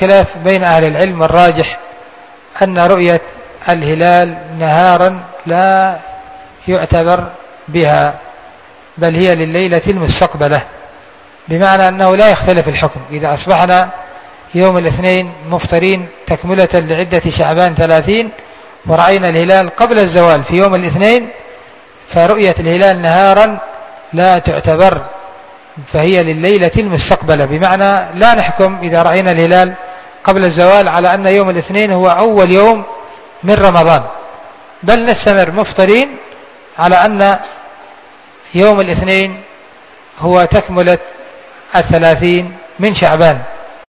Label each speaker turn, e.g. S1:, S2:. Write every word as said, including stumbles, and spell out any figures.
S1: خلاف بين أهل العلم، والراجح أن رؤية الهلال نهارا لا يعتبر بها، بل هي لليلة المستقبلة، بمعنى أنه لا يختلف الحكم. إذا أصبحنا يوم الاثنين مفطرين تكملة لعدة شعبان ثلاثين ورأينا الهلال قبل الزوال في يوم الاثنين، فرؤية الهلال نهارا لا تعتبر، فهي لليلة المستقبلة، بمعنى لا نحكم إذا رأينا الهلال قبل الزوال على أن يوم الاثنين هو أول يوم من رمضان، بل نستمر مفطرين على أن يوم الاثنين هو تكملة الثلاثين من شعبان.